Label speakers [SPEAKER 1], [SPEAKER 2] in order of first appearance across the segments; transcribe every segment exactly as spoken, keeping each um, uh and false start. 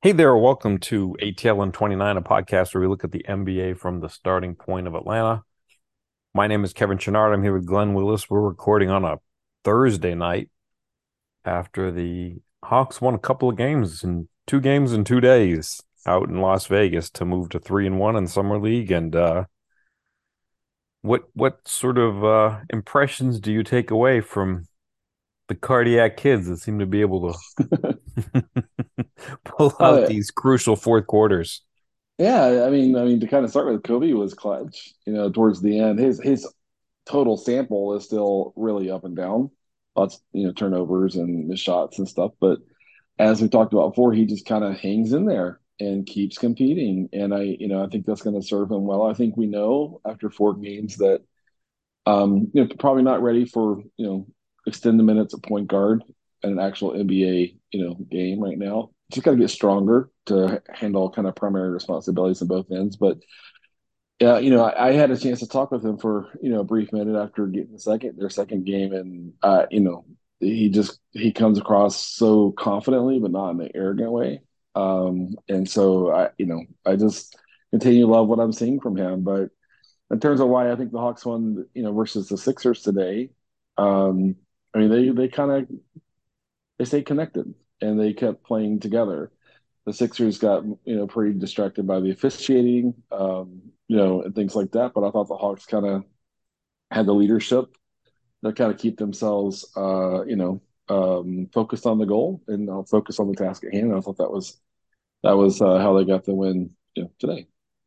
[SPEAKER 1] Hey there, welcome to A T L N twenty-nine, a podcast where we look at the N B A from the starting point of Atlanta. My name is Kevin Chennard. I'm here with Glenn Willis. We're recording on a Thursday night after the Hawks won a couple of games in two games in two days out in Las Vegas to move to three and one in Summer League. And uh, what what sort of uh, impressions do you take away from the cardiac kids that seem to be able to pull out
[SPEAKER 2] Uh,
[SPEAKER 1] these crucial fourth quarters?
[SPEAKER 2] yeah, I mean, I mean, to kind of start with, Kobe was clutch. You know, towards the end, his his total sample is still really up and down. Lots, you know, turnovers and missed shots and stuff. But as we talked about before, he just kind of hangs in there and keeps competing. And I, you know, I think that's going to serve him well. I think we know after four games that, um, you know, probably not ready for, you know, extend the minutes at point guard in an actual N B A, you know, game right now. Just got to get stronger to handle kind of primary responsibilities on both ends. But yeah, you know, I, I had a chance to talk with him for, you know, a brief minute after getting the second their second game, and uh, you know, he just he comes across so confidently, but not in an arrogant way. Um, and so I, you know, I just continue to love what I'm seeing from him. But in terms of why I think the Hawks won, you know, versus the Sixers today, um, I mean, they they kind of they stayed connected and they kept playing together. The Sixers got, you know, pretty distracted by the officiating, um, you know, and things like that. But I thought the Hawks kind of had the leadership to kind of keep themselves, uh, you know, um, focused on the goal and uh, focused on the task at hand. And I thought that was that was uh, how they got the win, you know, today.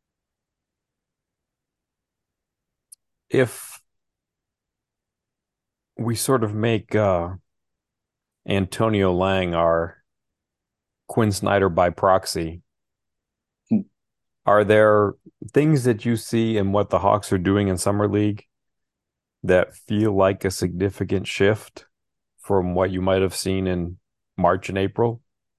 [SPEAKER 1] If we sort of make uh, Antonio Lang our Quinn Snyder by proxy, are there things that you see in what the Hawks are doing in Summer League that feel like a significant shift from what you might have seen in March and April?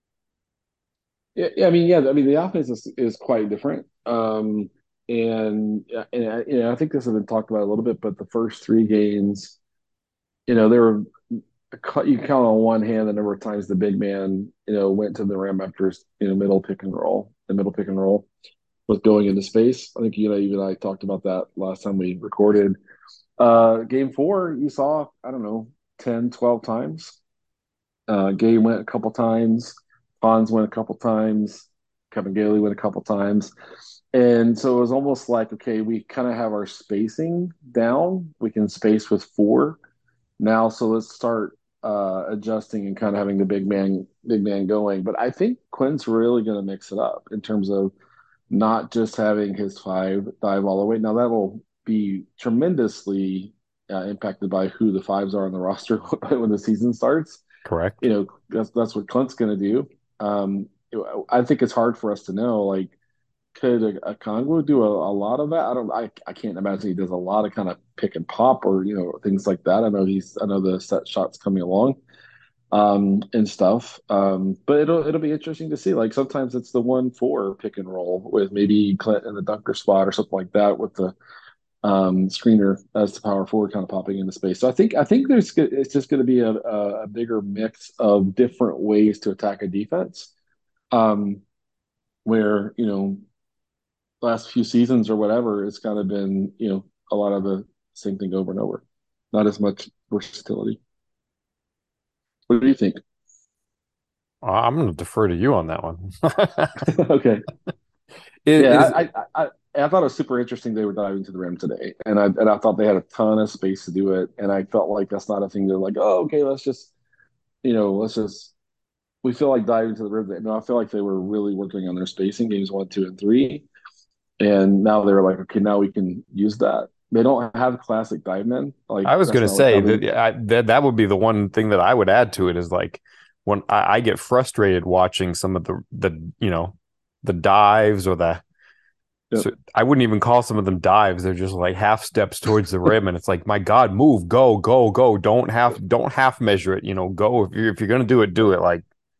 [SPEAKER 2] Yeah, yeah, I mean, yeah, I mean, the offense is, is quite different. Um, and and I, you know, I think this has been talked about a little bit, but the first three games, you know, there were you count on one hand the number of times the big man, you know, went to the rim after you know middle pick and roll. The middle pick and roll was going into space. I think you know, even I talked about that last time we recorded. Uh, game four, you saw, I don't know, ten, twelve times. Uh, Gay went a couple times. Pons went a couple times. Kevin Gailey went a couple times. And so it was almost like, okay, we kind of have our spacing down. We can space with four now. So let's start uh, adjusting and kind of having the big man, big man going. But I think Quinn's really going to mix it up in terms of not just having his five dive all the way. Now that'll be tremendously uh, impacted by who the fives are on the roster when the season starts. You
[SPEAKER 1] Correct.
[SPEAKER 2] know, that's that's what Clint's going to do. Um, I think it's hard for us to know. Like, could a, a Congo do a, a lot of that? I don't. I, I can't imagine he does a lot of kind of pick and pop or you know things like that. I know he's. I know the set shots coming along um, and stuff. Um, but it'll it'll be interesting to see. Like sometimes it's the one four pick and roll with maybe Clint in the dunker spot or something like that with the um, screener as the power forward kind of popping into space. So I think I think there's it's just going to be a, a, a bigger mix of different ways to attack a defense. Um, where you know last few seasons or whatever, it's kind of been you know a lot of the same thing over and over. Not as much versatility. What do you think?
[SPEAKER 1] I'm going to defer to you on that one.
[SPEAKER 2] Okay. Yeah,
[SPEAKER 1] Is,
[SPEAKER 2] I, I, I, I thought it was super interesting they were diving to the rim today, and I and I thought they had a ton of space to do it, and I felt like that's not a thing they're like, oh, okay, let's just, you know, let's just. We feel like diving to the rim. No, I feel like they were really working on their spacing games one, two, and three, and now they're like, okay, now we can use that. They don't have classic dive men, like
[SPEAKER 1] I was going
[SPEAKER 2] that's
[SPEAKER 1] to
[SPEAKER 2] not really
[SPEAKER 1] say
[SPEAKER 2] how they.
[SPEAKER 1] that, I, that that would be the one thing that I would add to it is like when I, I get frustrated watching some of the the you know the dives or the
[SPEAKER 2] Yep.
[SPEAKER 1] so I wouldn't even call some of them dives. They're just like half steps towards the rim, and it's like, my God, move, go, go, go. Don't half, don't half measure it. You know, go if you're if you're gonna do it, do it. Like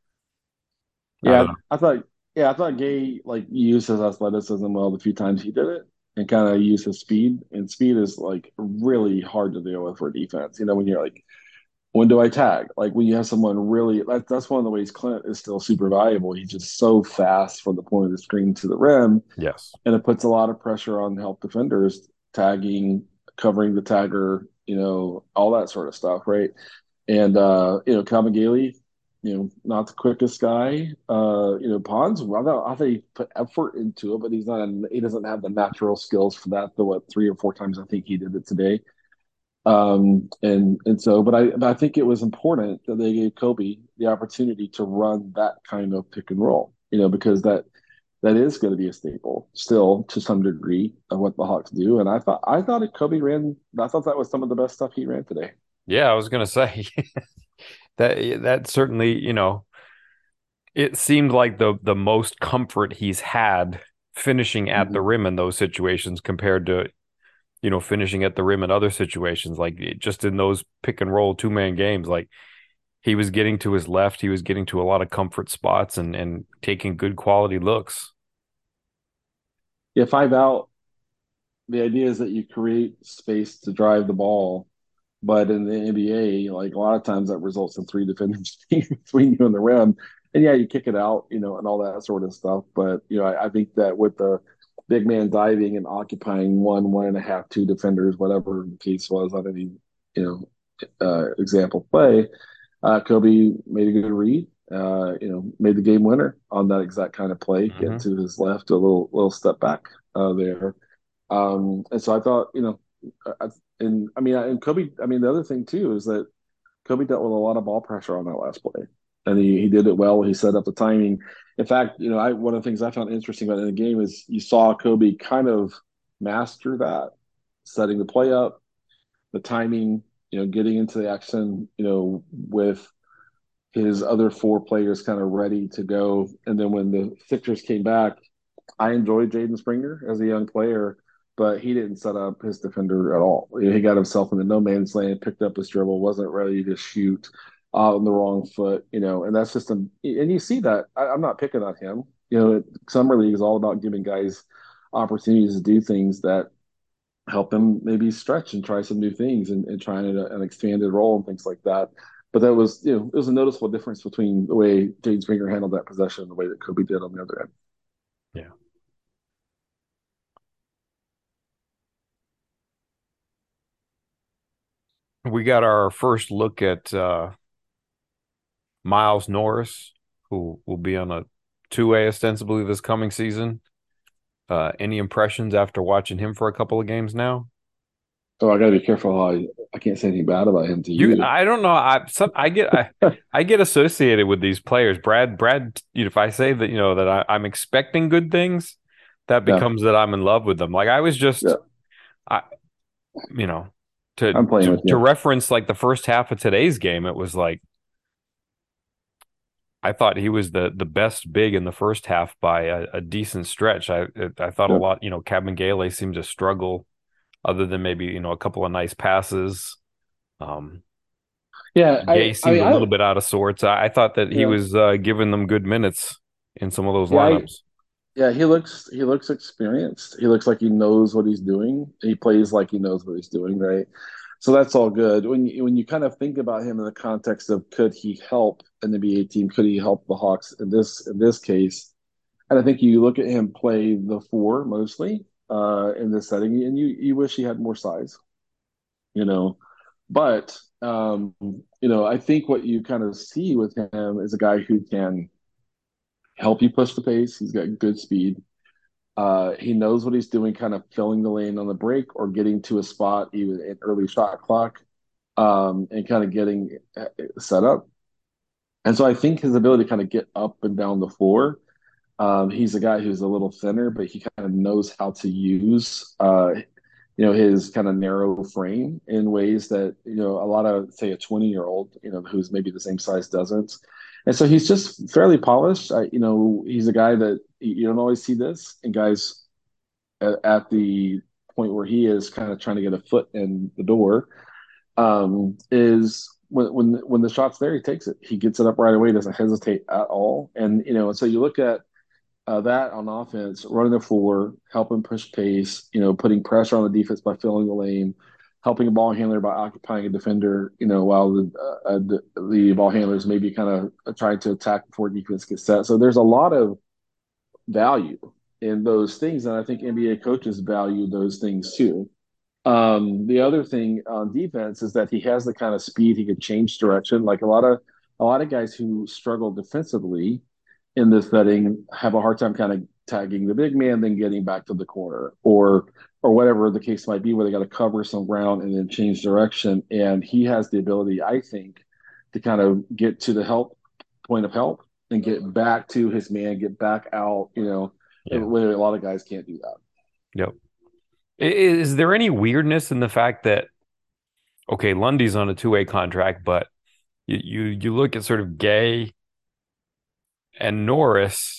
[SPEAKER 1] I don't
[SPEAKER 2] Yeah,
[SPEAKER 1] know.
[SPEAKER 2] I thought. Yeah, I thought Gay like used his athleticism well the few times he did it, and kind of used his speed. And speed is like really hard to deal with for defense. You know, when you're like when do I tag? Like when you have someone really, that, that's one of the ways Clint is still super valuable. He's just so fast from the point of the screen to the rim,
[SPEAKER 1] Yes.
[SPEAKER 2] and it puts a lot of pressure on help defenders, tagging, covering the tagger, you know, all that sort of stuff, right? And uh, you know, Kamagale, you know, not the quickest guy. Uh, you know, Pons, I thought, I thought he put effort into it, but he's not. He doesn't have the natural skills for that. The what three or four times I think he did it today. Um, and and so, but I but I think it was important that they gave Kobe the opportunity to run that kind of pick and roll. You know, because that that is going to be a staple still to some degree of what the Hawks do. And I thought I thought it Kobe ran. I thought that was some of the best stuff he ran today.
[SPEAKER 1] Yeah, I was gonna say that that certainly, you know, it seemed like the the most comfort he's had finishing at the
[SPEAKER 2] Mm-hmm.
[SPEAKER 1] rim in those situations compared to, you know, finishing at the rim in other situations. Like just in those pick and roll two man games, like he was getting to his left, he was getting to a lot of comfort spots and and taking good quality looks.
[SPEAKER 2] Yeah, five out. The idea is that you create space to drive the ball, but in the N B A, like a lot of times that results in three defenders between you and the rim. And yeah, you kick it out, you know, and all that sort of stuff. But you know, I, I think that with the big man diving and occupying one, one and a half, two defenders, whatever the case was on any, you know, uh, example play, uh, Kobe made a good read. Uh, you know, made the game winner on that exact kind of play, getting
[SPEAKER 1] Hmm.
[SPEAKER 2] to his left, a little little step back uh, there. Um, and so I thought, you know, I, and I mean, and Kobe. I mean, the other thing too is that Kobe dealt with a lot of ball pressure on that last play, and he he did it well. He set up the timing. In fact, you know, I one of the things I found interesting about in the game is you saw Kobe kind of master that, setting the play up, the timing, you know, getting into the action, you know, with his other four players kind of ready to go. And then when the Sixers came back, I enjoyed Jaden Springer as a young player, but he didn't set up his defender at all. He got himself in the no man's land, picked up his dribble, wasn't ready to shoot out on the wrong foot, you know, and that's just a, and you see that. I, I'm not picking on him. You know, summer league is all about giving guys opportunities to do things that help them maybe stretch and try some new things and, and trying an, an expanded role and things like that. But that was, you know, it was a noticeable difference between the way Jaden Springer handled that possession and the way that Kobe did on the other end.
[SPEAKER 1] Yeah. We got our first look at uh, Miles Norris, who will be on a two A ostensibly this coming season. Uh, any impressions after watching him for a couple of games now?
[SPEAKER 2] So I got to be careful how I, I can't say anything bad about him to
[SPEAKER 1] You,
[SPEAKER 2] you.
[SPEAKER 1] I don't know. I some I get I, I get associated with these players. Brad, Brad, you know, if I say that, you know, that I, I'm expecting good things, that
[SPEAKER 2] Yeah,
[SPEAKER 1] becomes that I'm in love with them. Like I was
[SPEAKER 2] yeah,
[SPEAKER 1] just, I, you know, to
[SPEAKER 2] I'm playing
[SPEAKER 1] to
[SPEAKER 2] with
[SPEAKER 1] to
[SPEAKER 2] you.
[SPEAKER 1] reference like the first half of today's game, it was like I thought he was the the best big in the first half by a, a decent stretch. I I thought a
[SPEAKER 2] Yeah,
[SPEAKER 1] lot, you know, Kabengele seemed to struggle other than maybe, you know, a couple of nice passes. Um,
[SPEAKER 2] yeah. I,
[SPEAKER 1] Gay
[SPEAKER 2] I
[SPEAKER 1] seemed
[SPEAKER 2] mean,
[SPEAKER 1] a
[SPEAKER 2] I,
[SPEAKER 1] little bit out of sorts. I, I thought that he
[SPEAKER 2] yeah,
[SPEAKER 1] was uh, giving them good minutes in some of those
[SPEAKER 2] yeah, I,
[SPEAKER 1] lineups.
[SPEAKER 2] yeah. He looks, he looks experienced. He looks like he knows what he's doing. He plays like he knows what he's doing, right? So that's all good. When you, when you kind of think about him in the context of could he help an N B A team? Could he help the Hawks in this in this case? And I think you look at him play the four mostly uh, in this setting, and you you wish he had more size, you know. But um, you know, I think what you kind of see with him is a guy who can help you push the pace. He's got good speed. Uh, he knows what he's doing, kind of filling the lane on the break or getting to a spot, even at early shot clock, um, and kind of getting uh, set up. And so I think his ability to kind of get up and down the floor. Um, he's a guy who's a little thinner, but he kind of knows how to use uh, you know, his kind of narrow frame in ways that, you know, a lot of, say, a twenty year old, you know, who's maybe the same size doesn't. And so he's just fairly polished. I, you know, he's a guy that you don't always see this in guys at, at the point where he is kind of trying to get a foot in the door. Um, is when when when the shot's there, he takes it. He gets it up right away, doesn't hesitate at all. And you know, and so you look at uh, that on offense, running the floor, helping push pace, you know, putting pressure on the defense by filling the lane, helping a ball handler by occupying a defender, you know, while the uh, the, the ball handlers maybe kind of trying to attack before defense gets set. So there's a lot of value in those things, and I think N B A coaches value those things too. Um, the other thing on defense is that he has the kind of speed he could change direction. Like a lot of a lot of guys who struggle defensively in this setting have a hard time kind of tagging the big man, then getting back to the corner, or or whatever the case might be, where they got to cover some ground and then change direction. And he has the ability, I think, to kind of get to the help point of help and get back to his man, get back out. You know,
[SPEAKER 1] Yeah.
[SPEAKER 2] where a lot of guys can't do that.
[SPEAKER 1] Yep. I- Is there any weirdness in the fact that okay, Lundy's on a two-way contract, but you you you look at sort of Gay and Norris,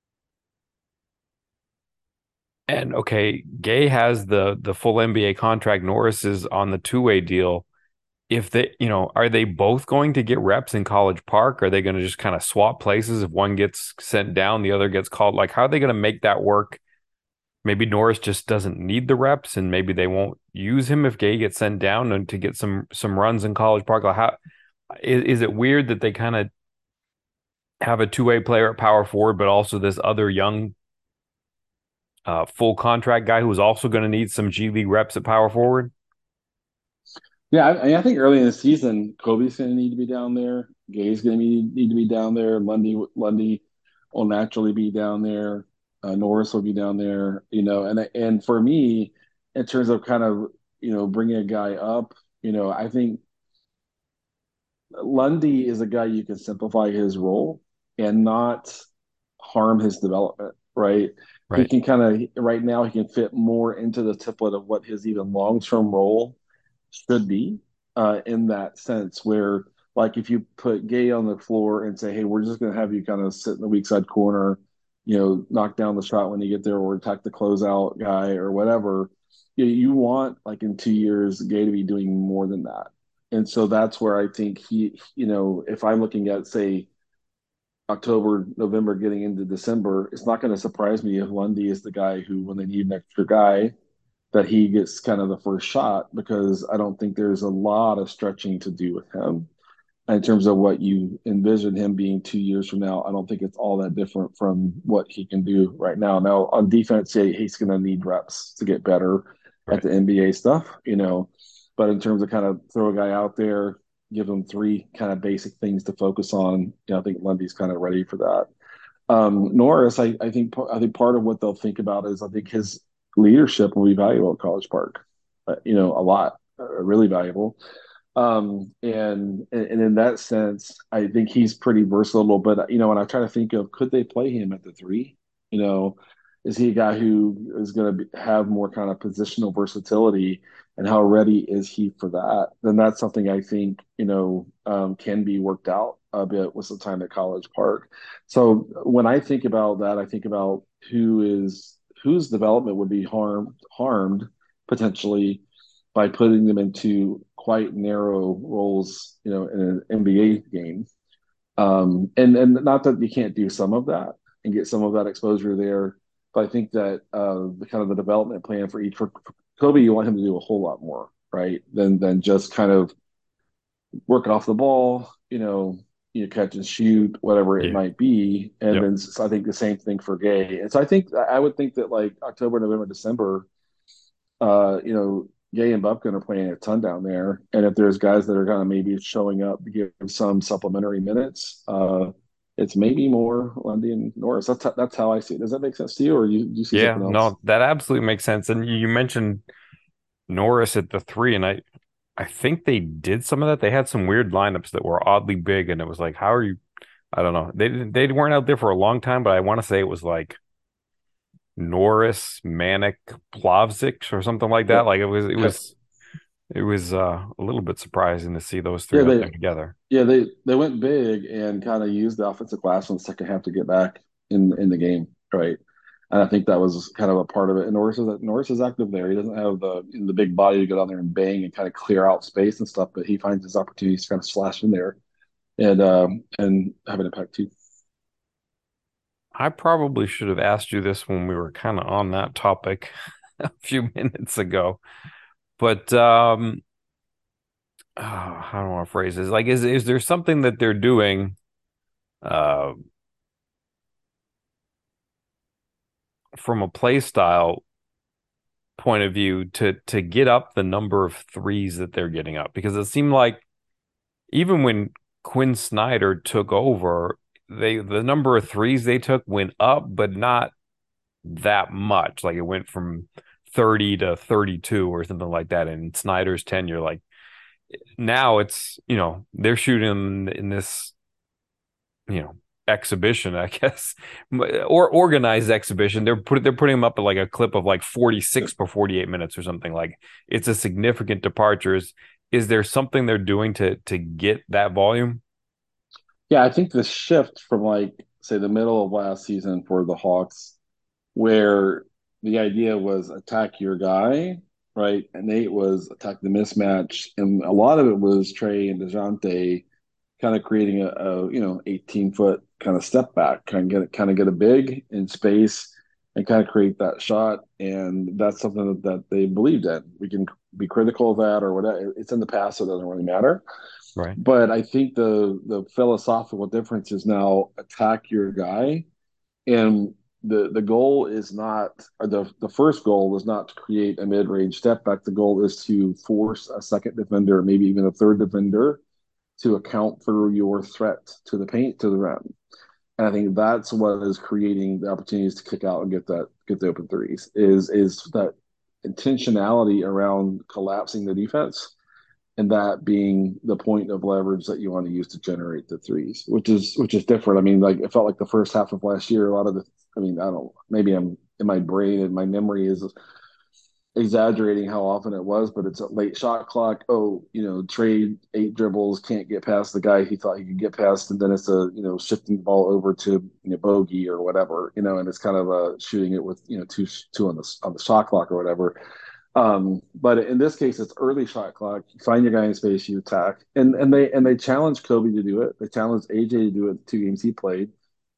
[SPEAKER 1] and okay, Gay has the the full N B A contract. Norris is on the two-way deal. If they, you know, are they both going to get reps in College Park? Are they going to just kind of swap places? If one gets sent down, the other gets called. Like, how are they going to make that work? Maybe Norris just doesn't need the reps, and maybe they won't use him if Gay gets sent down and to get some some runs in College Park. Like how is, is it weird that they kind of have a two-way player at power forward, but also this other young uh, full contract guy who's also going to need some G League reps at power forward?
[SPEAKER 2] Yeah, I, I think early in the season, Kobe's going to need to be down there. Gay's going to need to be down there. Lundy Lundy will naturally be down there. Uh, Norris will be down there. You know, and and for me, in terms of kind of you know bringing a guy up, you know, I think Lundy is a guy you can simplify his role and not harm his development, right? He
[SPEAKER 1] Right.
[SPEAKER 2] can kind of right now he can fit more into the template of what his even long term role should be uh, in that sense where like if you put Gay on the floor and say, hey, we're just going to have you kind of sit in the weak side corner, you know, knock down the shot when you get there or attack the closeout guy or whatever, you, you want like in two years Gay to be doing more than that. And so that's where I think he, you know, if I'm looking at say October, November, getting into December, it's not going to surprise me if Lundy is the guy who, when they need an extra guy, that he gets kind of the first shot because I don't think there's a lot of stretching to do with him in terms of what you envision him being two years from now. I don't think it's all that different from what he can do right now. Now on defense, yeah, he's going to need reps to get better at
[SPEAKER 1] Right.
[SPEAKER 2] the N B A stuff, you know. But in terms of kind of throw a guy out there, give him three kind of basic things to focus on, you know, I think Lundy's kind of ready for that. Um, Norris, I, I think I think part of what they'll think about is I think his leadership will be valuable at College Park. Uh, you know, a lot, uh, really valuable. Um, and and in that sense, I think he's pretty versatile. But you know, when I try to think of could they play him at the three? You know, is he a guy who is going to have more kind of positional versatility, and how ready is he for that? Then that's something I think you know um, can be worked out a bit with some time at College Park. So when I think about that, I think about who is whose development would be harmed harmed potentially by putting them into quite narrow roles, you know, in an N B A game. Um, and and not that you can't do some of that and get some of that exposure there, but I think that uh, the kind of the development plan for each for, for Kobe, you want him to do a whole lot more, right? Than than just kind of work off the ball, you know, you know, catch and shoot, whatever it
[SPEAKER 1] Yeah.
[SPEAKER 2] might be. And
[SPEAKER 1] Yep.
[SPEAKER 2] then so I think the same thing for Gay. And so I think I would think that like October, November, December, uh, you know, Gay and Bupkin are playing a ton down there. And if there's guys that are kind of maybe showing up to give some supplementary minutes, uh, it's maybe more Lundy and Norris. That's that's how I see it. Does that make sense to you, or you, you see
[SPEAKER 1] Yeah.
[SPEAKER 2] something else?
[SPEAKER 1] No, that absolutely makes sense. And you you mentioned Norris at the three, and I I think they did some of that. They had some weird lineups that were oddly big, and it was like, how are you? I don't know. They didn't- they weren't out there for a long time, but I want to say it was like Norris, Manic, Plavsic, or something like that.
[SPEAKER 2] Yep.
[SPEAKER 1] Like it was it
[SPEAKER 2] Okay.
[SPEAKER 1] was it was uh, a little bit surprising to see those three
[SPEAKER 2] Yeah,
[SPEAKER 1] out
[SPEAKER 2] they
[SPEAKER 1] there together.
[SPEAKER 2] yeah they they went big and kind of used the offensive glass in the second half to get back in in the game, right? And I think that was kind of a part of it. And Norris is Norris is active there. He doesn't have the the big body to go down there and bang and kind of clear out space and stuff, but he finds his opportunities to kind of slash in there and um and have an impact too.
[SPEAKER 1] I probably should have asked you this when we were kind of on that topic a few minutes ago. But um, oh, how do I want to phrase this? Like, is is there something that they're doing uh, from a play style point of view to to get up the number of threes that they're getting up? Because it seemed like even when Quinn Snyder took over, they the number of threes they took went up, but not that much. Like it went from thirty to thirty-two or something like that. In Snyder's tenure, like now it's, you know, they're shooting in this, you know, exhibition, I guess, or organized exhibition. They're put they're putting them up at like a clip of like forty-six per forty-eight minutes or something. Like it's a significant departure. Is, is there something they're doing to to get that volume?
[SPEAKER 2] Yeah, I think the shift from like say the middle of last season for the Hawks, where the idea was attack your guy, right? And Nate was attack the mismatch, and a lot of it was Trey and Dejounte kind of creating a, a you know eighteen foot kind of step back, kind of get kind of get a big in space and kind of create that shot, and that's something that, that they believed in. We can be critical of that or whatever. It's in the past, so it doesn't really matter.
[SPEAKER 1] Right.
[SPEAKER 2] But I think the the philosophical difference is now attack your guy, and the the goal is not or the the first goal is not to create a mid range step back. The goal is to force a second defender, maybe even a third defender, to account for your threat to the paint to the rim. And I think that's what is creating the opportunities to kick out and get that get the open threes is is that intentionality around collapsing the defense and that being the point of leverage that you want to use to generate the threes, which is which is different. I mean, like it felt like the first half of last year, a lot of the I mean, I don't maybe I'm in my brain and my memory is exaggerating how often it was, but it's a late shot clock. Oh, you know, trade eight dribbles, can't get past the guy he thought he could get past, and then it's a you know shifting the ball over to you know bogey or whatever, you know, and it's kind of a shooting it with you know two two on the on the shot clock or whatever. Um, but in this case, it's early shot clock. You find your guy in space, you attack, and and they and they challenged Kobe to do it. They challenged A J to do it. The two games he played.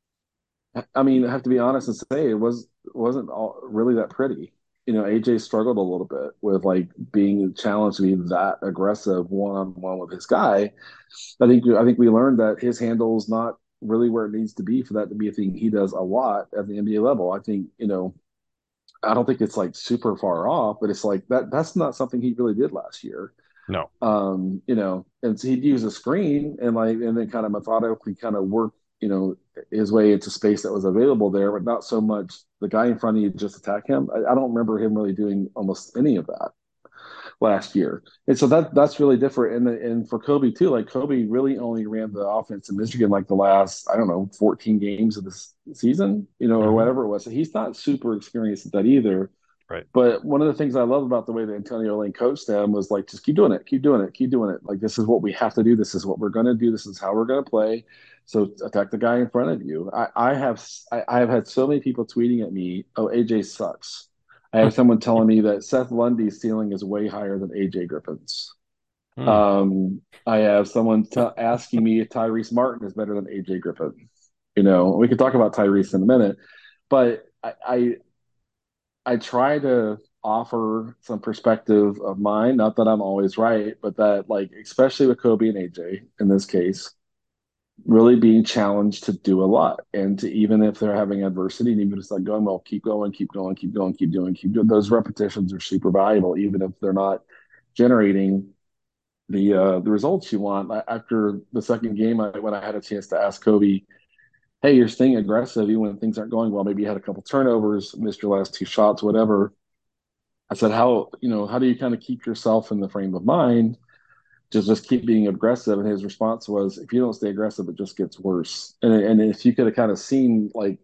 [SPEAKER 2] I mean, I have to be honest and say it was wasn't all really that pretty. You know, A J struggled a little bit with like being challenged to be that aggressive one on one with his guy. I think I think we learned that his handle is not really where it needs to be for that to be a thing he does a lot at the N B A level. I think, you know, I don't think it's like super far off, but it's like that that's not something he really did last year.
[SPEAKER 1] No.
[SPEAKER 2] Um, you know, and so he'd use a screen and like and then kind of methodically kind of work, you know, his way into space that was available there, but not so much the guy in front of you just attack him. I, I don't remember him really doing almost any of that last year. And so that that's really different. And and for Kobe too, like Kobe really only ran the offense in Michigan like the last, I don't know, fourteen games of this season, you know, or
[SPEAKER 1] Hmm.
[SPEAKER 2] whatever it was. So he's not super experienced at that either.
[SPEAKER 1] Right.
[SPEAKER 2] But one of the things I love about the way that Antonio Lane coached them was like, just keep doing it, keep doing it, keep doing it. Like, this is what we have to do. This is what we're going to do. This is how we're going to play. So attack the guy in front of you. I, I have I, I have had so many people tweeting at me, oh, A J sucks. I have someone telling me that Seth Lundy's ceiling is way higher than A J Griffin's.
[SPEAKER 1] Hmm.
[SPEAKER 2] Um, I have someone t- asking me if Tyrese Martin is better than A J Griffin. You know, we could talk about Tyrese in a minute, but I, I I try to offer some perspective of mine. Not that I'm always right, but that like especially with Kobe and A J in this case, really being challenged to do a lot, and to even if they're having adversity, and even if it's like going well, keep going, keep going, keep going, keep doing, keep doing. Those repetitions are super valuable, even if they're not generating the uh, the results you want. After the second game, I, when I had a chance to ask Kobe, "Hey, you're staying aggressive even when things aren't going well. Maybe you had a couple turnovers, missed your last two shots, whatever." I said, how, you know, how do you kind of keep yourself in the frame of mind to just keep being aggressive? And his response was, if you don't stay aggressive, it just gets worse. And, and if you could have kind of seen like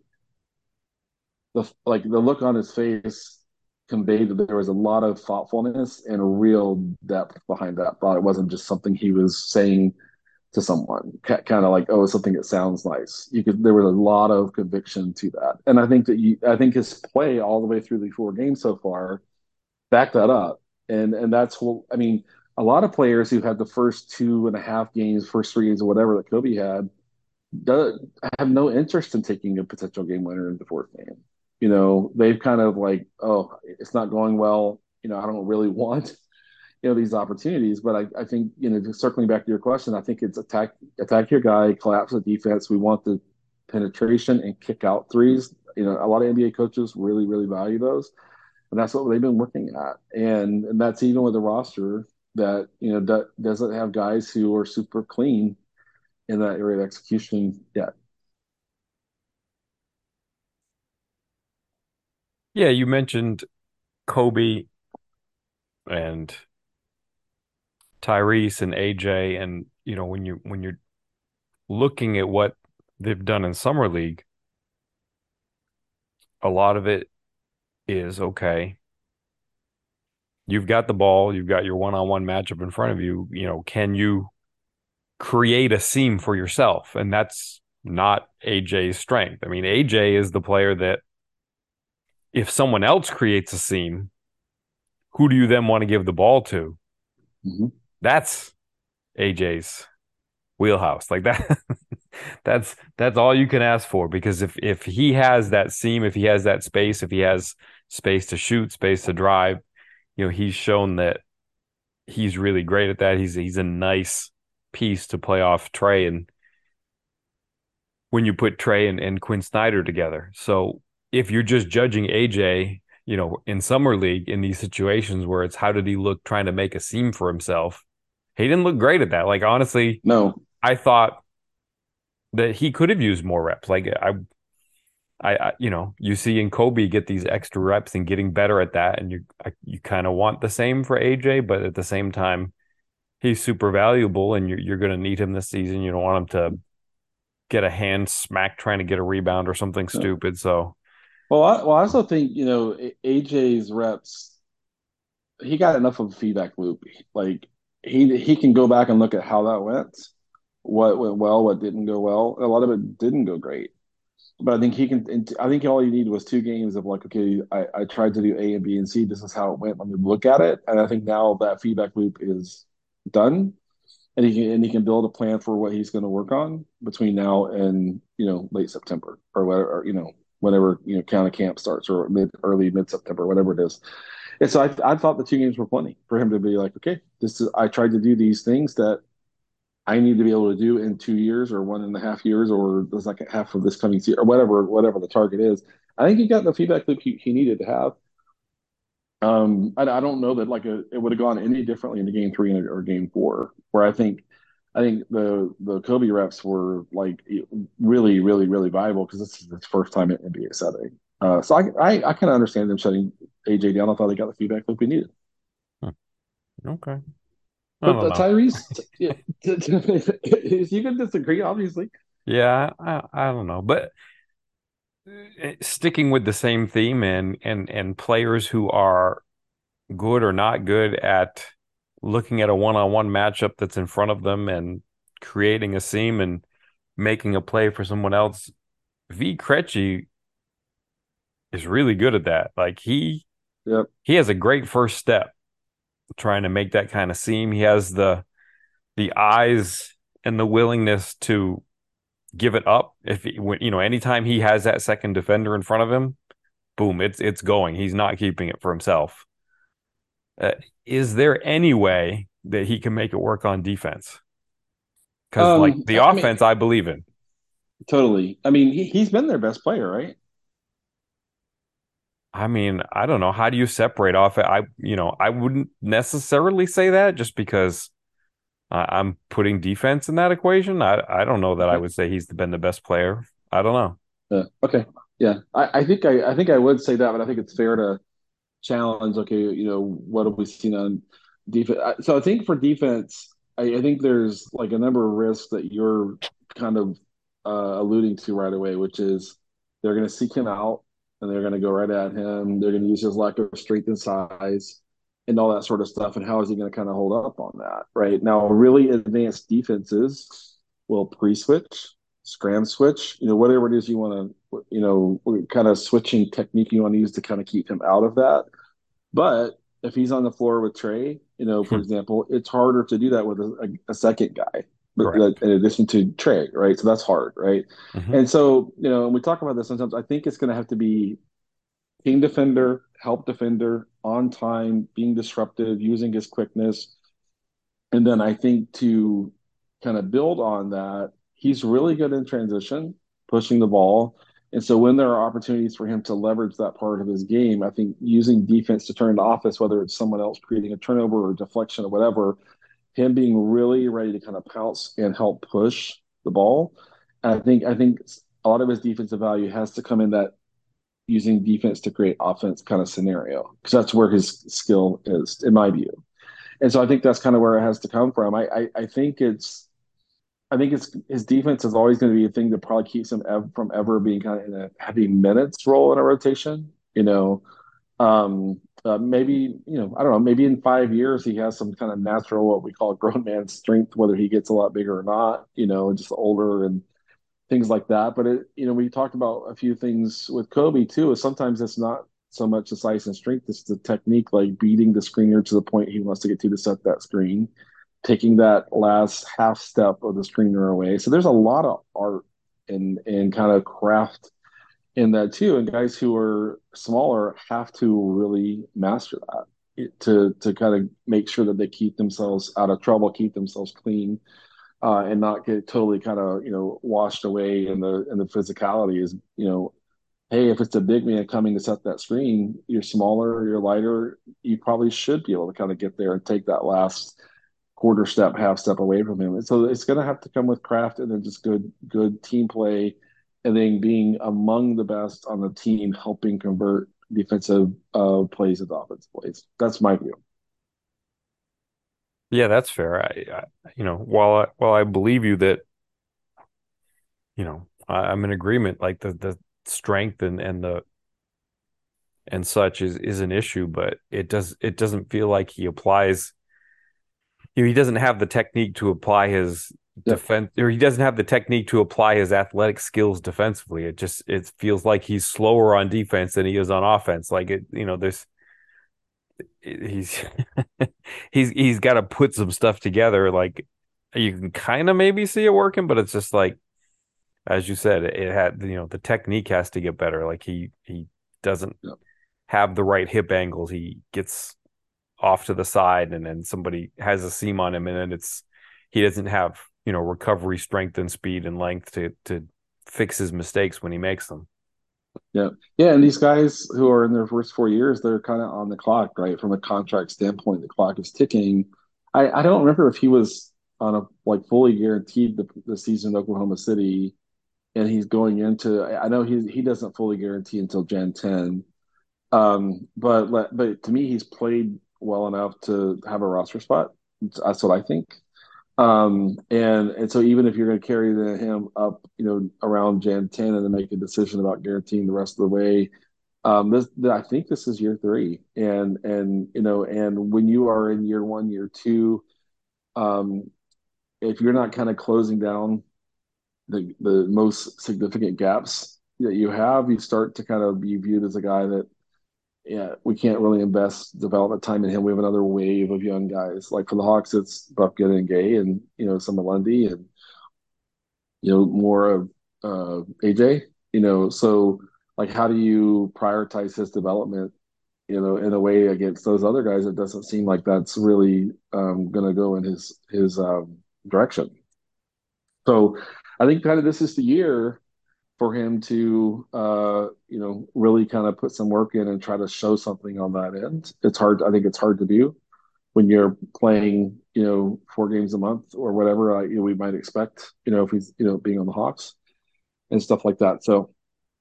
[SPEAKER 2] the, like the look on his face conveyed that there was a lot of thoughtfulness and real depth behind that thought. It wasn't just something he was saying to someone, kind of like, oh, it's something that sounds nice. You could, there was a lot of conviction to that. And I think that you, I think his play all the way through the four games so far back that up. And and that's what I mean. A lot of players who had the first two and a half games, first three games, or whatever that Kobe had, do, have no interest in taking a potential game winner in the fourth game. You know, they've kind of like, oh, it's not going well. You know, I don't really want you know, these opportunities. But I, I think, you know, just circling back to your question, I think it's attack attack your guy, collapse the defense. We want the penetration and kick out threes. You know, a lot of N B A coaches really, really value those, and that's what they've been working at. And and that's even with a roster that you know that doesn't have guys who are super clean in that area of execution yet.
[SPEAKER 1] Yeah, you mentioned Kobe and Tyrese and A J, and you know when you when you're looking at what they've done in summer league, a lot of it is okay. You've got the ball, you've got your one-on-one matchup in front of you. You know, can you create a seam for yourself? And that's not A J's strength. I mean, A J is the player that if someone else creates a seam, who do you then want to give the ball to?
[SPEAKER 2] Mm-hmm.
[SPEAKER 1] That's A J's wheelhouse. Like that that's that's all you can ask for because if if he has that seam, if he has that space, if he has space to shoot, space to drive, you know, he's shown that he's really great at that. He's he's a nice piece to play off Trey and when you put Trey and, and Quinn Snyder together. So if you're just judging A J, you know, in summer league in these situations where it's how did he look trying to make a seam for himself, he didn't look great at that. Like honestly,
[SPEAKER 2] No,
[SPEAKER 1] I thought that he could have used more reps. Like I, I, I you know, you see in Kobe get these extra reps and getting better at that, and you you kind of want the same for A J, but at the same time, he's super valuable, and you're you're going to need him this season. You don't want him to get a hand smack trying to get a rebound or something
[SPEAKER 2] no.
[SPEAKER 1] stupid. So
[SPEAKER 2] Well, I, well, I also think you know A J's reps. He got enough of a feedback loop. Like he he can go back and look at how that went, what went well, what didn't go well. A lot of it didn't go great, but I think he can. I think all you need was two games of like, okay, I, I tried to do A and B and C. This is how it went. Let me look at it, and I think now that feedback loop is done, and he can and he can build a plan for what he's going to work on between now and you know late September or whatever, or, you know whenever you know county camp starts or mid early mid September, whatever it is. And so I, I thought the two games were plenty for him to be like, okay, this is I tried to do these things that I need to be able to do in two years or one and a half years or the second half of this coming season or whatever whatever the target is. I think he got the feedback loop he, he needed to have. Um, I, I don't know that like a, it would have gone any differently into game three or, or game four, where I think I think the the Kobe reps were like really really really valuable because this is his first time in N B A setting. Uh, so I I, I kind of understand them shutting A J down. I thought they got the feedback loop we needed.
[SPEAKER 1] hmm, okay, I
[SPEAKER 2] But
[SPEAKER 1] don't
[SPEAKER 2] uh,
[SPEAKER 1] know.
[SPEAKER 2] Tyrese, yeah, you can disagree, obviously.
[SPEAKER 1] Yeah, I I don't know, but eh, sticking with the same theme and and and players who are good or not good at looking at a one-on-one matchup that's in front of them and creating a seam and making a play for someone else. V. Krejci is really good at that. Like he
[SPEAKER 2] Yep.
[SPEAKER 1] he has a great first step trying to make that kind of seam. He has the the eyes and the willingness to give it up if he, when you know anytime he has that second defender in front of him, boom, it's it's going. He's not keeping it for himself. Uh, is there any way that he can make it work on defense? Because like
[SPEAKER 2] Um,
[SPEAKER 1] the
[SPEAKER 2] I mean,
[SPEAKER 1] offense, I believe in.
[SPEAKER 2] totally. I mean, he, he's been their best player, right?
[SPEAKER 1] I mean, I don't know. How do you separate off it? I, you know, I wouldn't necessarily say that just because uh, I'm putting defense in that equation. I, I don't know that I
[SPEAKER 2] Okay.
[SPEAKER 1] would say he's been the best player. I don't know.
[SPEAKER 2] Yeah. Okay. Yeah. I, I think I, I think I would say that, but I think it's fair to challenge. Okay, you know, what have we seen on defense? So I think for defense, I, I think there's like a number of risks that you're kind of uh, alluding to right away, which is they're going to seek him out and they're going to go right at him. They're going to use his lack of strength and size and all that sort of stuff. And how is he going to kind of hold up on that? Right now, really advanced defenses will pre-switch, scram switch, you know, whatever it is you want to, you know, kind of switching technique you want to use to kind of keep him out of that. But if he's on the floor with Trey, you know, for example, it's harder to do that with a, a, a second guy, but
[SPEAKER 1] Correct.
[SPEAKER 2] in addition to Trey, right? So that's hard, right?
[SPEAKER 1] Hmm.
[SPEAKER 2] And so, you know, and we talk about this sometimes. I think it's going to have to be team defender, help defender, on time, being disruptive, using his quickness. And then I think to kind of build on that, he's really good in transition, pushing the ball. And so when there are opportunities for him to leverage that part of his game, I think using defense to turn into offense, whether it's someone else creating a turnover or deflection or whatever, him being really ready to kind of pounce and help push the ball. And I think I think a lot of his defensive value has to come in that using defense to create offense kind of scenario because that's where his skill is, in my view. And so I think that's kind of where it has to come from. I I, I think it's I think it's his defense is always going to be a thing that probably keeps him ev- from ever being kind of in a heavy minutes role in a rotation. You know, um, uh, maybe you know I don't know. Maybe in five years he has some kind of natural what we call grown man strength, whether he gets a lot bigger or not. You know, just older and things like that. But it, you know, we talked about a few things with Kobe too. Is sometimes it's not so much the size and strength; it's the technique, like beating the screener to the point he wants to get to to set that screen, taking that last half step of the screener away. So there's a lot of art and and kind of craft in that too. And guys who are smaller have to really master that to to kind of make sure that they keep themselves out of trouble, keep themselves clean, uh, and not get totally kind of you know washed away in the in the physicality. Is you know, hey, if it's a big man coming to set that screen, you're smaller, you're lighter, you probably should be able to kind of get there and take that last quarter step, half step away from him. And so it's going to have to come with craft and then just good good team play, and then being among the best on the team, helping convert defensive uh, plays into offensive plays. That's my view.
[SPEAKER 1] Yeah, that's fair. I, I you know, while I, while I believe you that, you know, I, I'm in agreement, like the the strength and and the and such is is an issue, but it does it doesn't feel like he applies, you know, he doesn't have the technique to apply his
[SPEAKER 2] Yep.
[SPEAKER 1] defense, or he doesn't have the technique to apply his athletic skills defensively. It just it feels like he's slower on defense than he is on offense. Like it, you know, there's he's he's he's got to put some stuff together. Like you can kind of maybe see it working, but it's just like as you said, it had, you know, the technique has to get better. Like he he doesn't
[SPEAKER 2] Yep.
[SPEAKER 1] have the right hip angles. He gets off to the side and then somebody has a seam on him and then it's he doesn't have, you know, recovery strength and speed and length to to fix his mistakes when he makes them.
[SPEAKER 2] Yeah. Yeah. And these guys who are in their first four years, they're kind of on the clock, right? From a contract standpoint, the clock is ticking. I, I don't remember if he was on a like fully guaranteed the, the season in Oklahoma City and he's going into, I know he he doesn't fully guarantee until Jan ten. Um, but but to me, he's played well enough to have a roster spot. That's what I think. Um, and and so even if you're going to carry the, him up, you know, around Jan ten and then make a decision about guaranteeing the rest of the way, um, this I think this is year three, and and you know, and when you are in year one, year two, um, if you're not kind of closing down the the most significant gaps that you have, you start to kind of be viewed as a guy that yeah, we can't really invest development time in him. We have another wave of young guys. Like for the Hawks, it's Buffett and Gay and, you know, some of Lundy and, you know, more of uh, A J, you know, so like how do you prioritize his development, you know, in a way against those other guys? It doesn't seem like that's really um, going to go in his, his um, direction. So I think kind of this is the year for him to uh, you know really kind of put some work in and try to show something on that end. It's hard. I think it's hard to do when you're playing you know four games a month or whatever uh, you know, we might expect. You know if he's you know being on the Hawks and stuff like that. So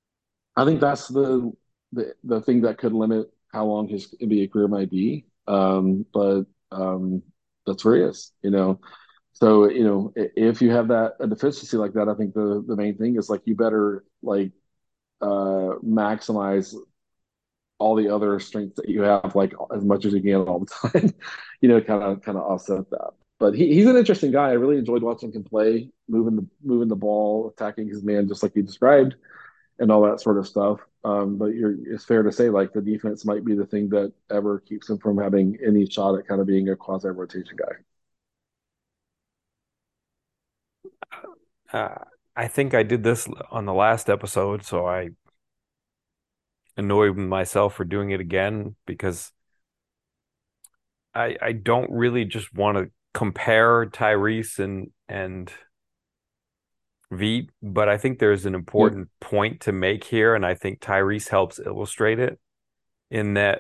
[SPEAKER 2] I think that's the the the thing that could limit how long his N B A career might be. Um, but um, that's where he is. You know. So, you know, if you have that a deficiency like that, I think the the main thing is like you better like uh, maximize all the other strengths that you have, like as much as you can all the time, you know, kind of kind of offset that. But he, he's an interesting guy. I really enjoyed watching him play, moving the moving the ball, attacking his man, just like you described, and all that sort of stuff. Um, but you're, it's fair to say like the defense might be the thing that ever keeps him from having any shot at kind of being a quasi rotation guy.
[SPEAKER 1] Uh, I think I did this on the last episode, so I annoyed myself for doing it again because I I don't really just want to compare Tyrese and and Veet, but I think there's an
[SPEAKER 2] Yeah,
[SPEAKER 1] important point to make here, and I think Tyrese helps illustrate it in that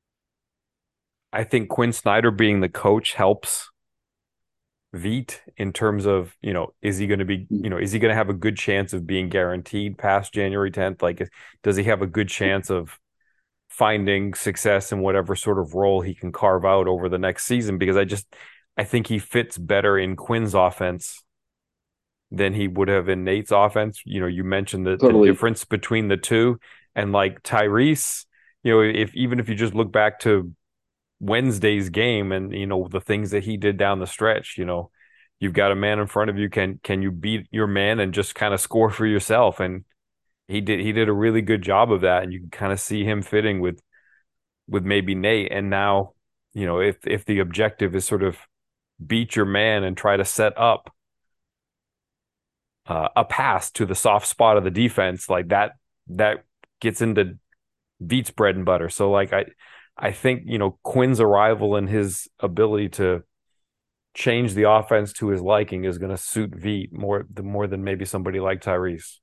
[SPEAKER 1] I think Quinn Snyder being the coach helps Veet in terms of, you know, is he going to be, you know, is he going to have a good chance of being guaranteed past January tenth? Like, does he have a good chance of finding success in whatever sort of role he can carve out over the next season? Because I just, I think he fits better in Quinn's offense than he would have in Nate's offense. You know, you mentioned the the
[SPEAKER 2] totally.
[SPEAKER 1] difference between the two, and like Tyrese, you know, if even if you just look back to Wednesday's game and you know the things that he did down the stretch, you know, you've got a man in front of you. Can can you beat your man and just kind of score for yourself? And he did he did a really good job of that, and you can kind of see him fitting with with maybe Nate. And now, you know, if if the objective is sort of beat your man and try to set up uh, a pass to the soft spot of the defense, like that that gets into Veet's bread and butter. So like I I think, you know, Quinn's arrival and his ability to change the offense to his liking is going to suit Veet more the more than maybe somebody like Tyrese.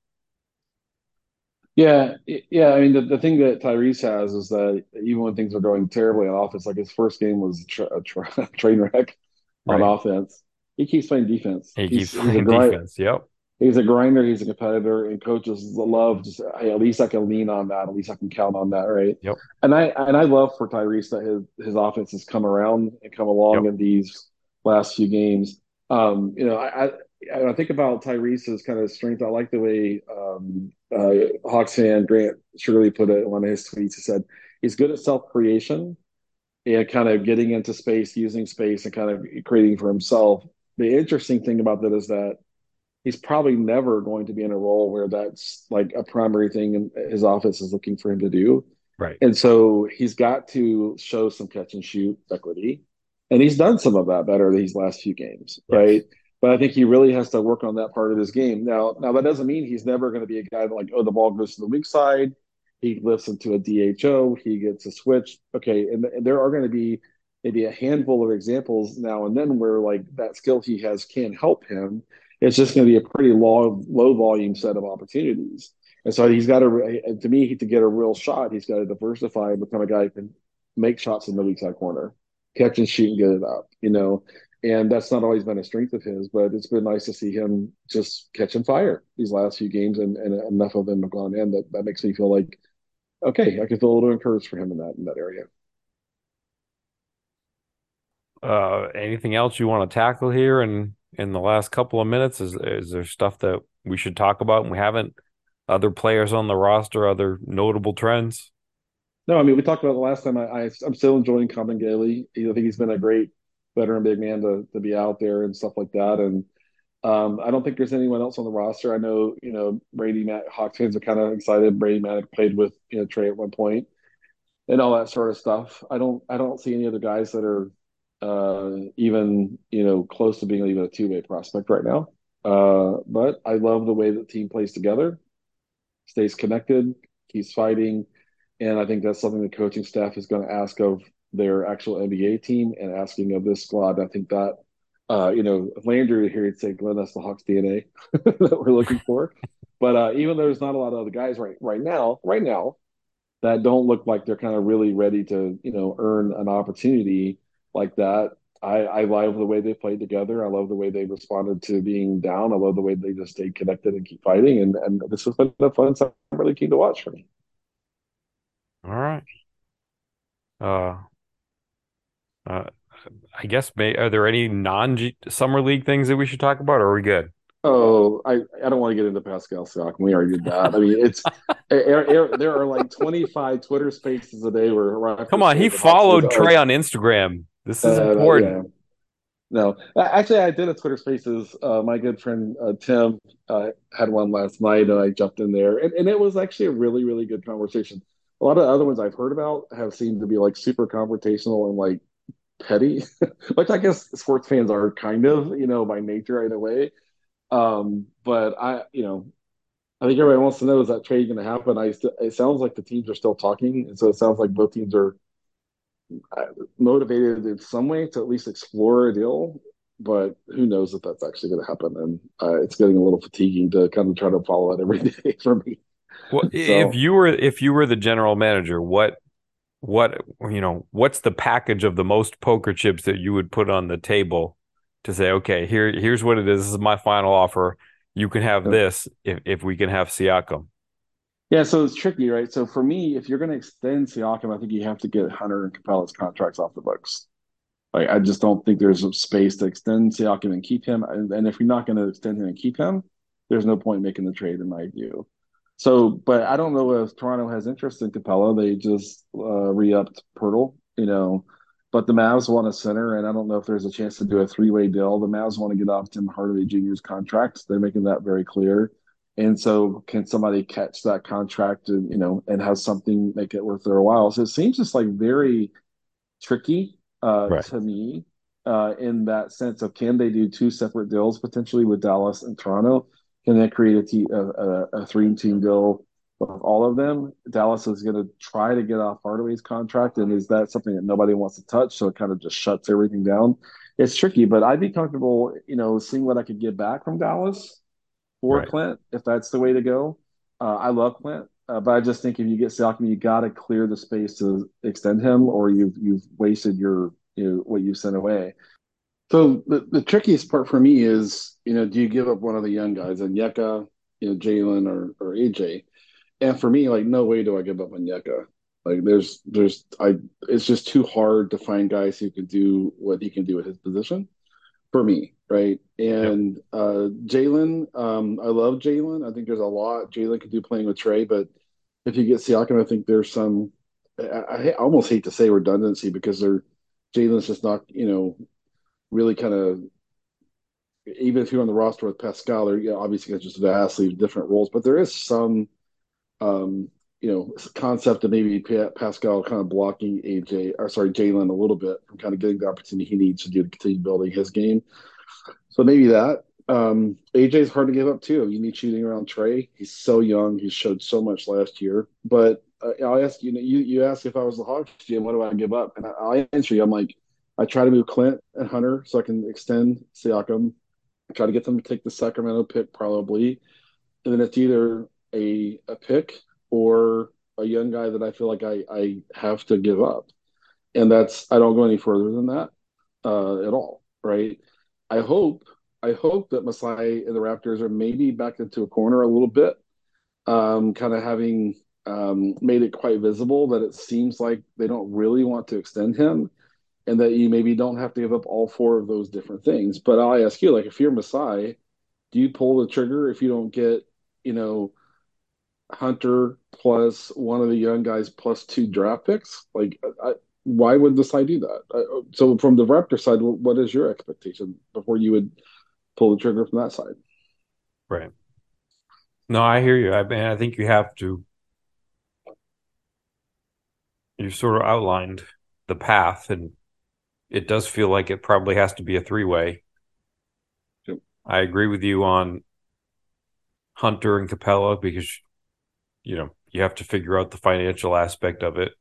[SPEAKER 2] Yeah, yeah. I mean, the, the thing that Tyrese has is that even when things are going terribly on offense, like his first game was a, tra a tra train wreck on
[SPEAKER 1] Right.
[SPEAKER 2] offense. He keeps playing defense.
[SPEAKER 1] He
[SPEAKER 2] He's
[SPEAKER 1] keeps
[SPEAKER 2] he's a
[SPEAKER 1] playing
[SPEAKER 2] grind.
[SPEAKER 1] defense. Yep.
[SPEAKER 2] He's a grinder. He's a competitor, and coaches love just hey, at least I can lean on that. At least I can count on that, right?
[SPEAKER 1] Yep.
[SPEAKER 2] And I and I love for Tyrese that his his offense has come around and come along
[SPEAKER 1] Yep.
[SPEAKER 2] in these last few games. Um, you know, I, I I think about Tyrese's kind of strength. I like the way um, uh, Hawks fan Grant Shirley put it in one of his tweets. He said he's good at self creation and kind of getting into space, using space, and kind of creating for himself. The interesting thing about that is that he's probably never going to be in a role where that's like a primary thing his office is looking for him to do.
[SPEAKER 1] Right.
[SPEAKER 2] And so he's got to show some catch and shoot equity. And he's done some of that better these last few games, right?
[SPEAKER 1] Yes.
[SPEAKER 2] But I think he really has to work on that part of his game. Now, now that doesn't mean he's never going to be a guy that like, oh, the ball goes to the weak side. He lifts into a D H O. He gets a switch. Okay, and, and there are going to be maybe a handful of examples now and then where like that skill he has can help him. It's just going to be a pretty low low volume set of opportunities. And so he's got to, to me, to get a real shot, he's got to diversify and become a guy who can make shots in the weak side corner, catch and shoot and get it up, you know. And that's not always been a strength of his, but it's been nice to see him just catch and fire these last few games, and, and enough of them have gone in that that makes me feel like okay, I can feel a little encouraged for him in that in that area.
[SPEAKER 1] Uh, anything else you want to tackle here in in the last couple of minutes? Is is there stuff that we should talk about and we haven't? Other players on the roster, other notable trends?
[SPEAKER 2] No, I mean we talked about the last time. I, I I'm still enjoying Common Gailey. I think he's been a great veteran big man to to be out there and stuff like that. And um, I don't think there's anyone else on the roster. I know you know Brady Matt Hawks fans are kind of excited. Brady Matt played with you know Trey at one point and all that sort of stuff. I don't I don't see any other guys that are uh, even you know close to being even a two way prospect right now. Uh, but I love the way the team plays together, stays connected, keeps fighting, and I think that's something the coaching staff is going to ask of their actual N B A team and asking of this squad. I think that uh, you know if Landry here, he'd say, "Glenn, that's the Hawks D N A that we're looking for." But uh, even though there's not a lot of other guys right right now, right now that don't look like they're kind of really ready to, you know, earn an opportunity like that. I, I love the way they played together. I love the way they responded to being down. I love the way they just stayed connected and keep fighting. And and this has been a fun time, really keen to watch for me.
[SPEAKER 1] All right. Uh, uh, I guess may are there any non summer league things that we should talk about, or are we good?
[SPEAKER 2] Oh, I, I don't want to get into Pascal Siakam. We already did that. I mean, it's er, er, there are like twenty-five Twitter spaces a day where
[SPEAKER 1] Come
[SPEAKER 2] Raptors
[SPEAKER 1] on, he
[SPEAKER 2] fans and Hawks fans
[SPEAKER 1] followed
[SPEAKER 2] are like,
[SPEAKER 1] Trey on Instagram. This is
[SPEAKER 2] uh,
[SPEAKER 1] important.
[SPEAKER 2] yeah, no, actually, I did a Twitter Spaces. Uh, my good friend uh, Tim uh, had one last night, and I jumped in there, and, and it was actually a really, really good conversation. A lot of the other ones I've heard about have seemed to be like super confrontational and like petty, which I guess sports fans are kind of, you know, by nature in a way. Um, but I, you know, I think everybody wants to know is that trade going to happen? I st- it sounds like the teams are still talking, and so it sounds like both teams are uh, motivated in some way to at least explore a deal, but who knows if that's actually going to happen? And uh, it's getting a little fatiguing to kind of try to follow it every day for me.
[SPEAKER 1] Well, if
[SPEAKER 2] So
[SPEAKER 1] you were if you were the general manager, what what you know, what's the package of the most poker chips that you would put on the table to say, okay, here here's what it is. This is my final offer. You can have
[SPEAKER 2] uh,
[SPEAKER 1] this if if we can have Siakam.
[SPEAKER 2] yeah, so it's tricky, right? So for me, if you're going to extend Siakam, I think you have to get Hunter and Capella's contracts off the books. Like, I just don't think there's a space to extend Siakam and keep him. And, and if you're not going to extend him and keep him, there's no point making the trade, in my view. So, but I don't know if Toronto has interest in Capella. They just uh, re-upped Pirtle, you know. But the Mavs want a center, and I don't know if there's a chance to do a three-way deal. The Mavs want to get off Tim Hardaway Junior's contract. They're making that very clear. And so, can somebody catch that contract and you know and have something make it worth their while? So it seems just like very tricky uh,
[SPEAKER 1] Right.
[SPEAKER 2] to me uh, in that sense of can they do two separate deals potentially with Dallas and Toronto? Can they create a, t- a, a, a three team deal with all of them? Dallas is going to try to get off Hardaway's contract, and is that something that nobody wants to touch? So it kind of just shuts everything down. It's tricky, but I'd be comfortable, you know, seeing what I could get back from Dallas for
[SPEAKER 1] Right.
[SPEAKER 2] Clint if that's the way to go. Uh, I love Clint, uh, but I just think if you get Siakam, you got to clear the space to extend him, or you've you've wasted your you know what you've sent away. So the, the trickiest part for me is, you know, do you give up one of the young guys, Onyeka, you know, Jalen or or A J? And for me, like, no way do I give up Onyeka. Like, there's there's I it's just too hard to find guys who can do what he can do at his position for me, right?
[SPEAKER 1] Yep.
[SPEAKER 2] And uh, Jalen, um, I love Jalen. I think there's a lot Jalen could do playing with Trey, but if you get Siakam, I think there's some. I, I almost hate to say redundancy because they're Jalen's just not, you know, really kind of. Even if you're on the roster with Pascal, they're you know, obviously just vastly different roles, but there is some, um, you know, concept of maybe Pascal kind of blocking A J or sorry Jalen a little bit from kind of getting the opportunity he needs to do to continue building his game. So maybe that. Um, A J's hard to give up too. You need shooting around Trey. He's so young. He showed so much last year. But uh, I'll ask you. You you ask if I was the Hawks G M, what do I give up? And I, I'll answer you. I'm like, I try to move Clint and Hunter so I can extend Siakam. I try to get them to take the Sacramento pick probably, and then it's either a a pick or a young guy that I feel like I I have to give up, and that's I don't go any further than that uh, at all. Right? I hope I hope that Masai and the Raptors are maybe back into a corner a little bit, um, kind of having um, made it quite visible that it seems like they don't really want to extend him, and that you maybe don't have to give up all four of those different things. But I'll ask you, like, if you're Masai, do you pull the trigger if you don't get, you know, Hunter plus one of the young guys plus two draft picks? Like, I, why would the side do that? I, so, from the Raptor side, what is your expectation before you would pull the trigger from that side?
[SPEAKER 1] Right. No, I hear you. I mean, I think you have to. You sort of outlined the path, and it does feel like it probably has to be a three way.
[SPEAKER 2] Yep.
[SPEAKER 1] I agree with you on Hunter and Capella because you know you have to figure out the financial aspect of it,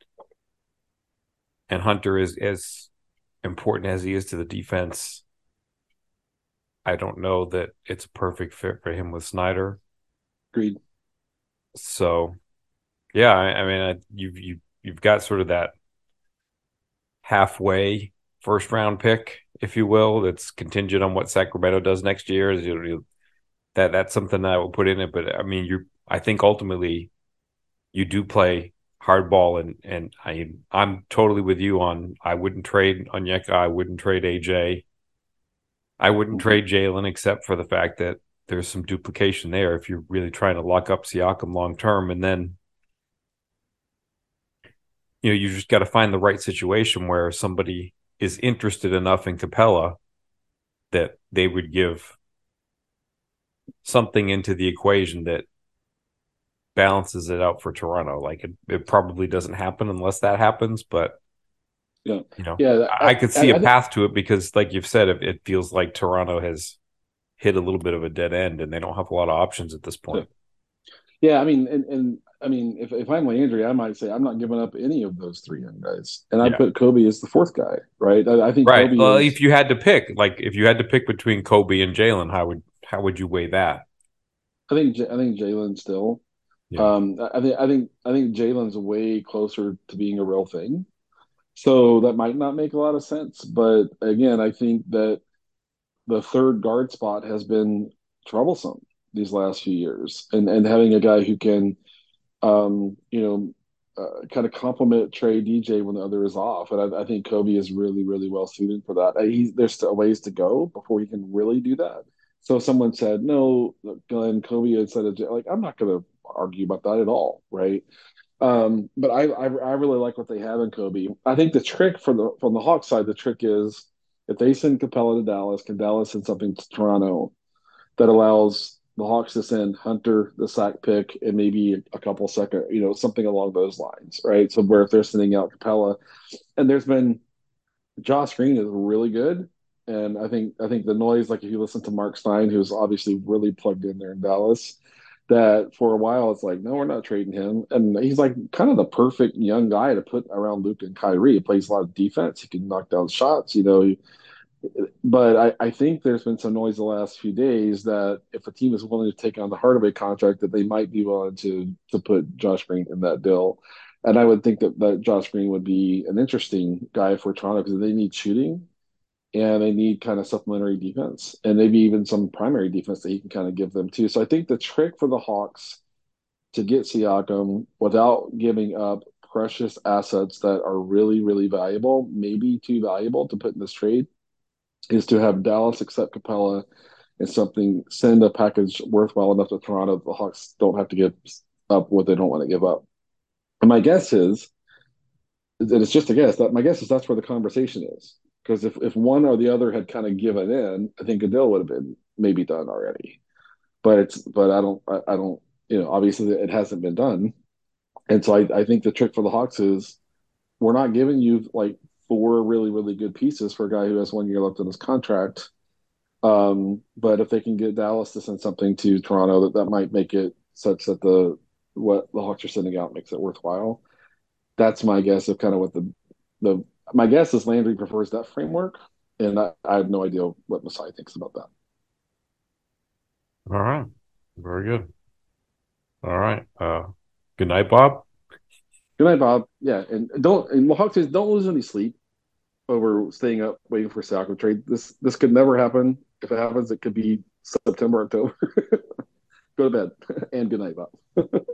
[SPEAKER 1] and Hunter is as important as he is to the defense. I don't know that it's a perfect fit for him with Snyder.
[SPEAKER 2] Agreed.
[SPEAKER 1] So yeah, I, I mean, I, you've you you've got sort of that halfway first round pick, if you will, that's contingent on what Sacramento does next year. Is you know, that that's something that I will put in it. But I mean, you I think ultimately you do play hardball, and and I I'm totally with you on I wouldn't trade Onyeka, I wouldn't trade A J, I wouldn't
[SPEAKER 2] Mhm.
[SPEAKER 1] trade Jalen except for the fact that there's some duplication there if you're really trying to lock up Siakam long term, and then you know you just got to find the right situation where somebody is interested enough in Capella that they would give something into the equation that balances it out for Toronto. Like it, it probably doesn't happen unless that happens, but
[SPEAKER 2] Yeah.
[SPEAKER 1] you know,
[SPEAKER 2] Yeah.
[SPEAKER 1] I,
[SPEAKER 2] I,
[SPEAKER 1] I could see
[SPEAKER 2] I,
[SPEAKER 1] a
[SPEAKER 2] I think,
[SPEAKER 1] path to it because, like you've said, it, it feels like Toronto has hit a little bit of a dead end and they don't have a lot of options at this
[SPEAKER 2] yeah.
[SPEAKER 1] point.
[SPEAKER 2] Yeah, I mean, and, and I mean, if if I'm Landry, I might say I'm not giving up any of those three young guys, and I
[SPEAKER 1] Yeah.
[SPEAKER 2] put Kobe as the fourth guy, right? I, I think
[SPEAKER 1] Right.
[SPEAKER 2] Kobe
[SPEAKER 1] Well, if
[SPEAKER 2] is.
[SPEAKER 1] you had to pick, like if you had to pick between Kobe and Jalen, how would how would you weigh that?
[SPEAKER 2] I think J- I think Jalen still.
[SPEAKER 1] Yeah.
[SPEAKER 2] Um, I think I think I think Jalen's way closer to being a real thing. So that might not make a lot of sense, but again, I think that the third guard spot has been troublesome these last few years, and and having a guy who can, um, you know, uh, kind of complement Trey D J when the other is off, and I, I think Kobe is really really well suited for that. Uh, He's there's still ways to go before he can really do that. So if someone said no, Glenn Kobe instead of J- like I'm not going to argue about that at all, right? Um, but I, I I really like what they have in Kobe. I think the trick for the from the Hawks side, the trick is if they send Capella to Dallas, can Dallas send something to Toronto that allows the Hawks to send Hunter the sack pick and maybe a couple second, you know, something along those lines, right? So where if they're sending out Capella, and there's been Josh Green is really good. And I think I think the noise, like if you listen to Mark Stein, who's obviously really plugged in there in Dallas, that for a while it's like, no, we're not trading him. And he's like kind of the perfect young guy to put around Luke and Kyrie. He plays a lot of defense. He can knock down shots, you know. But I, I think there's been some noise the last few days that if a team is willing to take on the Hardaway contract, that they might be willing to to put Josh Green in that deal. And I would think that, that Josh Green would be an interesting guy for Toronto because they need shooting and they need kind of supplementary defense and maybe even some primary defense that he can kind of give them too. So I think the trick for the Hawks to get Siakam without giving up precious assets that are really, really valuable, maybe too valuable to put in this trade, is to have Dallas accept Capella and something send a package worthwhile enough to Toronto that the Hawks don't have to give up what they don't want to give up. And my guess is, and it's just a guess, that my guess is that's where the conversation is. Because if, if one or the other had kind of given in, I think a deal would have been maybe done already. But it's but I don't I, I don't you know obviously it hasn't been done. And so I, I think the trick for the Hawks is we're not giving you like four really, really good pieces for a guy who has one year left in his contract. Um, but if they can get Dallas to send something to Toronto, that that might make it such that the what the Hawks are sending out makes it worthwhile. That's my guess of kind of what the the my guess is Landry prefers that framework, and I, I have no idea what Masai thinks about that.
[SPEAKER 1] All right. Very good. All right. Uh, good night, Bob.
[SPEAKER 2] Good night, Bob. Yeah, and don't and Hawks says don't lose any sleep over staying up waiting for Siakam trade. This this could never happen. If it happens, it could be September, October. Go to bed and good night, Bob.